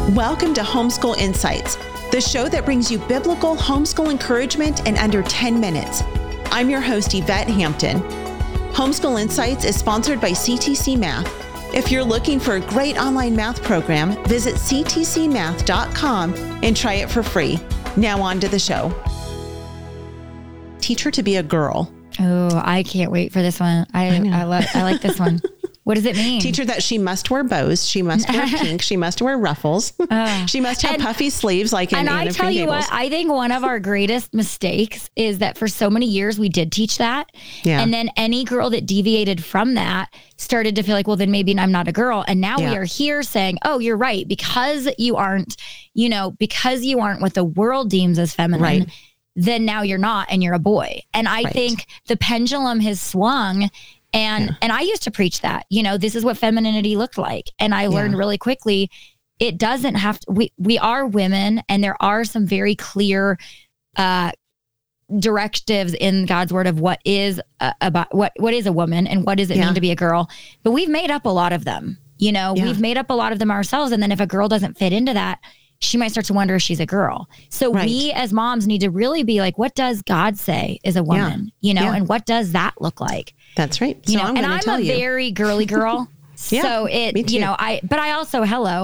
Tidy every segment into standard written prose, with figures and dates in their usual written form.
Welcome to Homeschool Insights, the show that brings you biblical homeschool encouragement in under 10 minutes. I'm your host, Yvette Hampton. Homeschool Insights is sponsored by CTC Math. If you're looking for a great online math program, visit ctcmath.com and try it for free. Now on to the show. Teach her to be a girl. Oh, I can't wait for this one. I like this one. What does it mean? Teach her that she must wear bows. She must wear pink. She must wear ruffles. She must have puffy sleeves like in Anne of Green Gables. And I tell you what, I think one of our greatest mistakes is that for so many years we did teach that. Yeah. And then any girl that deviated from that started to feel like, well, then maybe I'm not a girl. And now we are here saying, oh, you're right. Because you aren't what the world deems as feminine, then now you're not and you're a boy. And I think the pendulum has swung. And I used to preach that, this is what femininity looked like. And I learned really quickly, it doesn't have to, we are women, and there are some very clear directives in God's word of what is about what is a woman and what does it mean to be a girl. But we've made up a lot of them, we've made up a lot of them ourselves. And then if a girl doesn't fit into that, she might start to wonder if she's a girl. So we as moms need to really be like, what does God say is a woman, and what does that look like? That's right. So I'm a very girly girl. So me too. but I also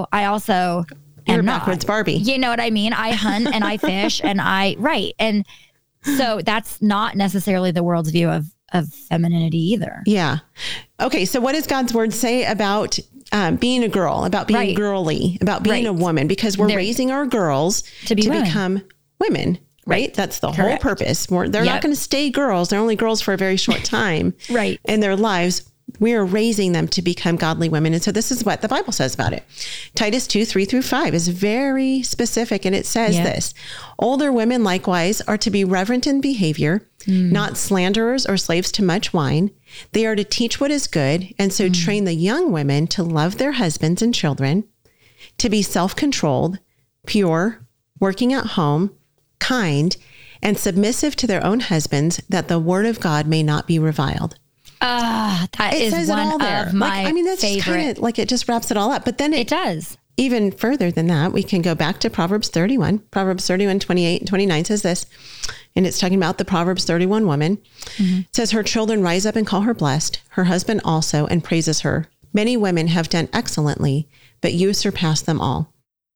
you're backwards Barbie. You know what I mean? I hunt and I fish and And so that's not necessarily the world's view of femininity either. Yeah. Okay. So what does God's word say about being a girl, about being girly, about being a woman? Because we're raising our girls to become women. Right? That's the whole purpose. They're not going to stay girls. They're only girls for a very short time in their lives. We are raising them to become godly women. And so this is what the Bible says about it. Titus 2:3-5 is very specific. And it says this: older women likewise are to be reverent in behavior, not slanderers or slaves to much wine. They are to teach what is good. And so train the young women to love their husbands and children, to be self-controlled, pure, working at home, kind, and submissive to their own husbands, that the word of God may not be reviled. That is one of my that's favorite. It just wraps it all up. But then it does. Even further than that, we can go back to Proverbs 31. Proverbs 31, 28 and 29 says this, and it's talking about the Proverbs 31 woman. It says, her children rise up and call her blessed, her husband also, and praises her. Many women have done excellently, but you surpass them all.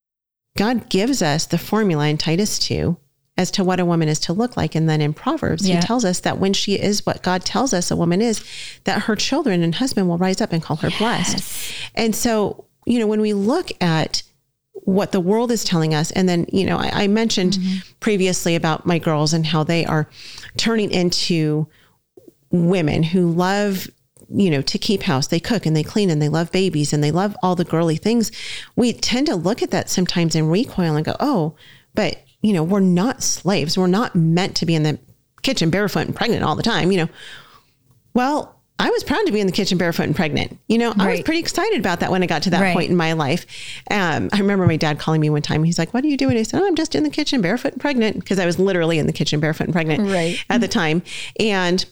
God gives us the formula in Titus 2 as to what a woman is to look like. And then in Proverbs, he tells us that when she is what God tells us a woman is, that her children and husband will rise up and call her blessed. And so, when we look at what the world is telling us, and then, I mentioned previously about my girls and how they are turning into women who love, to keep house. They cook and they clean and they love babies and they love all the girly things. We tend to look at that sometimes and recoil and go, oh, but we're not slaves. We're not meant to be in the kitchen barefoot and pregnant all the time. Well, I was proud to be in the kitchen barefoot and pregnant. I was pretty excited about that when I got to that point in my life. I remember my dad calling me one time. He's like, what are you doing? I said, I'm just in the kitchen barefoot and pregnant, because I was literally in the kitchen barefoot and pregnant at the time. And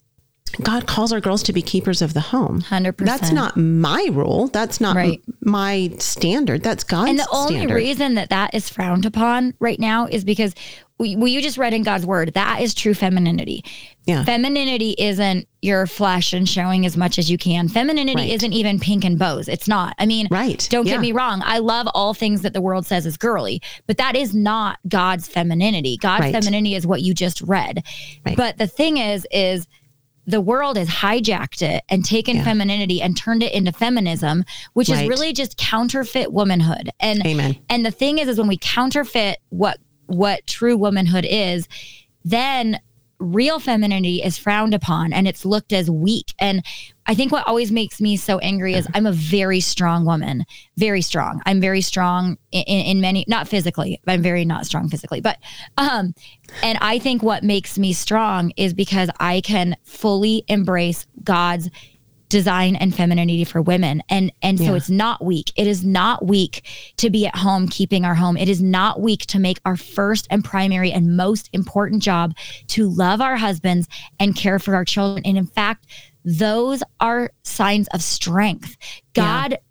God calls our girls to be keepers of the home. 100%. That's not my rule. That's not my standard. That's God's standard. And the only reason that is frowned upon right now is because you just read in God's word, that is true femininity. Yeah. Femininity isn't your flesh and showing as much as you can. Femininity isn't even pink and bows. It's not. I mean, don't get me wrong. I love all things that the world says is girly, but that is not God's femininity. God's femininity is what you just read. But the thing is the world has hijacked it and taken femininity and turned it into feminism, which is really just counterfeit womanhood. And and the thing is when we counterfeit what true womanhood is, then real femininity is frowned upon and it's looked as weak. And I think what always makes me so angry is I'm a very strong woman, very strong. I'm very strong in many, not physically, I'm very not strong physically, but, and I think what makes me strong is because I can fully embrace God's design and femininity for women. And so it's not weak. It is not weak to be at home, keeping our home. It is not weak to make our first and primary and most important job to love our husbands and care for our children. And in fact, those are signs of strength. God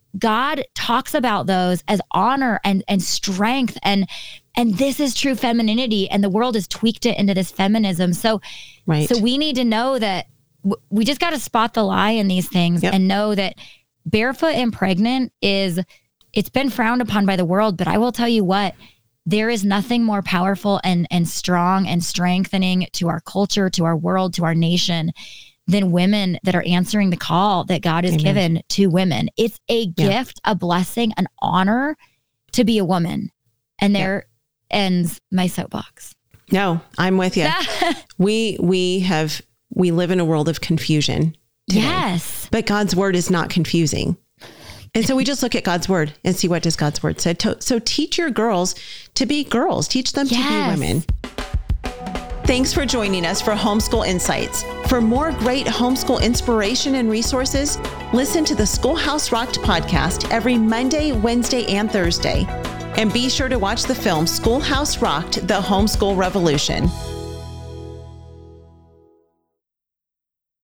God talks about those as honor and strength. And this is true femininity. And the world has tweaked it into this feminism. So we need to know that we just got to spot the lie in these things and know that barefoot and pregnant it's been frowned upon by the world. But I will tell you what, there is nothing more powerful and strong and strengthening to our culture, to our world, to our nation than women that are answering the call that God has given to women. It's a gift, a blessing, an honor to be a woman. And there ends my soapbox. No, I'm with you. We live in a world of confusion today. Yes. But God's word is not confusing. And so we just look at God's word and see, what does God's word say? So teach your girls to be girls. Teach them to be women. Thanks for joining us for Homeschool Insights. For more great homeschool inspiration and resources, listen to the Schoolhouse Rocked podcast every Monday, Wednesday, and Thursday. And be sure to watch the film Schoolhouse Rocked: The Homeschool Revolution.